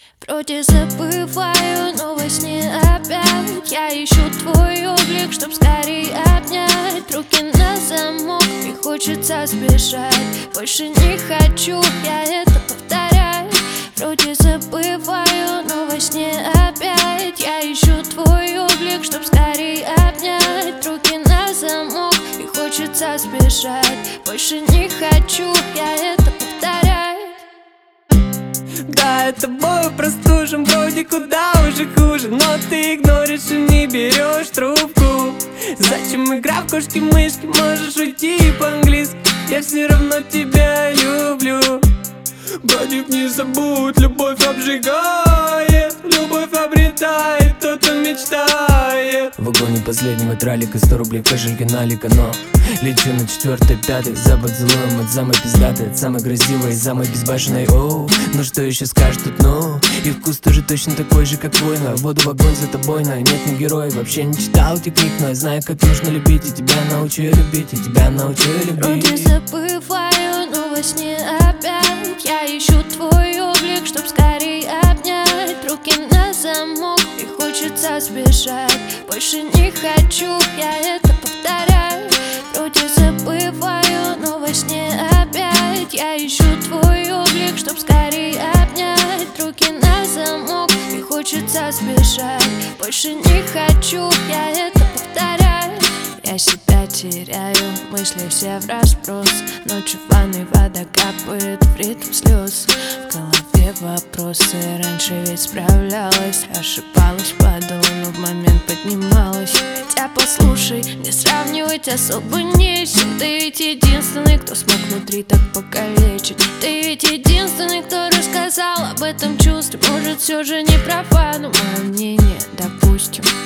Вроде забываю, но во сне опять я ищу твой облик, чтоб скорей обнять. Руки на замок, и хочется сбежать. Больше не хочу я это повторять. Вроде забываю, но во сне опять я ищу твой облик, чтоб скорей обнять. Руки на замок, и хочется сбежать. Больше не хочу я это повторять. Да, тобой простужен, вроде куда уже хуже, но ты игноришь и не берешь трубку. Зачем игра в кошки-мышки, можешь уйти по-английски, я все равно тебя люблю. Братик, не забудь, любовь обжигает, любовь обретает тот, кто мечтает. В вагоне последнего тралика 100 рублей в кошельке налика, но лечу на 4-й, 5-й, за поцелуем от самой пиздатой, от самой красивой и самой безбашенной. Оу, ну что еще скажешь тут, ну? И вкус тоже точно такой же, как твой, но я буду в огонь за тобой, но нет, не герой. Вообще не читал этих книг, но я знаю, как нужно любить, и тебя научу любить, и тебя научу любить. Вроде забываю, но во сне опять я ищу твой облик, чтоб скорей обнять. Руки на замок, и хочется сбежать. Больше не хочу я это повторять. Вроде забываю, но во сне опять я ищу твой облик, чтоб скорей обнять. Руки на замок, и хочется сбежать. Больше не хочу я это повторять. Я себя теряю, мысли все врасброс. Ночью в ванной вода капает в ритм слез. В голове вопросы, раньше ведь справлялась. Ошибалась, падала, но в момент поднималась. Хотя послушай, не сравнивать особо нечем. Ты ведь единственный, кто смог внутри так покалечить. Ты ведь единственный, кто рассказал об этом чувстве. Может, все же не права, но мое мнение, допустим,